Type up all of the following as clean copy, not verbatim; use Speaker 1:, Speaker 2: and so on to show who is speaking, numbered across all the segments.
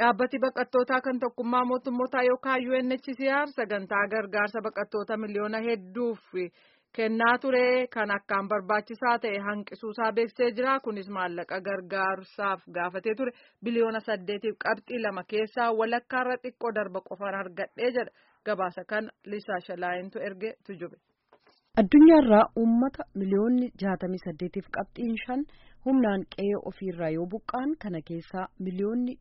Speaker 1: Dhaabbati baqattootaa kan tokkummaa mootummootaa yookaan UNHCR sagantaa gargaarsa baqattoota miliyoona hedduuf kennaa ture kan akkaan barbaachisaa ta'e hanqisuusaa beeksisee jira. Kunis maallaqa gargaarsaaf gaafatee ture biliyoona 8.2 keessaa walakkaarra xiqqoo darba qofaan argadhee jedha. Gabaasa kan Liisaa Shalaayintu erge tujube.
Speaker 2: Addunyaarraa uummata miliyoonni 68.5 humnaan qe'ee ofiirraa yoo buqqaan kana keessaa miliyoonni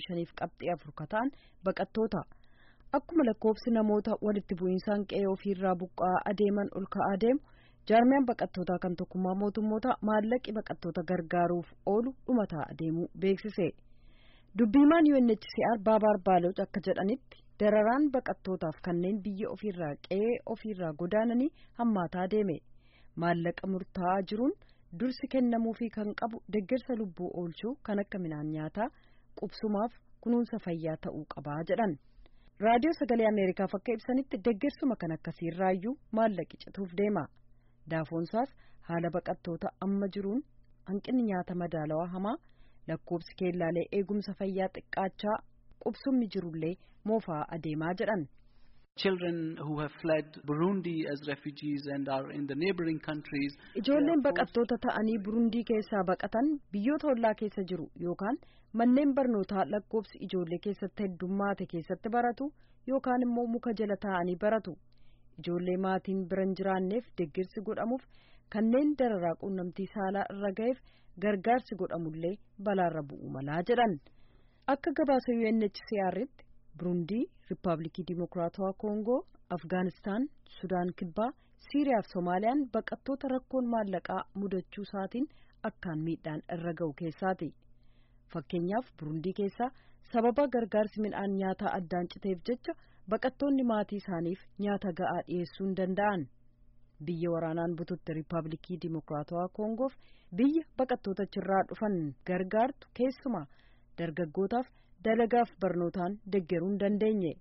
Speaker 2: 25.4 kataan baqattoota. Akkuma lakkoofsi namoota walitti bu'iinsaan qe'ee ofiirraa buqqaa adeeman ol ka'aa deemu jaarmiyaan baqattootaa kan tokkummaa mootummoota maallaqi baqattoota gargaaruuf oolu dhumataa adeemuu beeksise. Dubbiimaan UNHCR Baabaar Baaloch akka jedhanitti dararaan baqattootaaf kanneen biyya ofiirraa qe'ee ofiirraa godaananii hammaataa deeme. Maallaqa murtaa'aa jiruun dursi kennamuufii kan qabu deeggarsa lubbuu oolchuu kan akka midhaan nyaataa qubsumaaf kunuunsa fayyaa ta'uu qabaa jedhan. Raadiyoo Sagalee Ameerikaaf akka ibsanitti deeggarsuma kan akkasiirraayyuu maallaqi cituuf deema. Daafoonsaas haala baqattoota amma jiruun hanqinni nyaata madaalawaa hamaa, lakkoofsi keellaalee eegumsa fayyaa xiqqaachaa, qubsummi jirullee moofaa adeemaa jedhan.
Speaker 3: Children who have fled Burundi as refugees and are in the neighboring countries.
Speaker 2: Ijoolleen baqattoota ta'anii Burundii keessaa baqatan biyyoota ollaa keessa jiru yookaan manneen barnootaa lakkoofsi ijoollee keessatti heddummaate keessatti baratu yookaan immoo muka jala taa'anii baratu. Ijoollee maatiin biran jiraanneef deeggarsi godhamuuf kanneen dararaa quunnamtii saalaa irra ga'eef gargaarsi godhamullee balaarra bu'uu malaa jedhan. Akka gabaasa UNHCR'tti Burundii, Riippaabilikii Dimokiraatawaa Koongoo, Afgaanistaan, Sudaan Kibbaa, Siiriyaa fi Soomaaliyaan baqattoota rakkoon maallaqaa mudachuu isaatiin akkaan miidhaan irra ga'u keessaati. Fakkeenyaaf Burundii keessaa sababa gargaarsi midhaan nyaataa addaan citeef jecha baqattoonni maatii isaaniif nyaata ga'aa dhiyeessuu hin danda'an. Biyya waraanaan bututte Riippaabilikii Dimokiraatawaa Koongoof biyya baqattoota achirraa dhufan gargaartu keessumaa dargaggootaaf dalagaaf barnootaan deeggaruu hin dandeenye.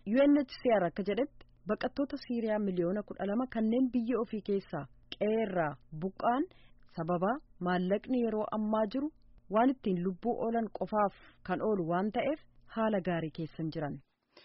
Speaker 2: UNHCR akka jedhetti baqattoota Siiriyaa miliyoona 12 kanneen biyya ofii keessaa qe'eerraa buqqaan sababa maallaqni yeroo ammaa jiru waan ittiin lubbuu oolan qofaaf kan oolu waan ta'eef haala gaarii keessa hin jiran.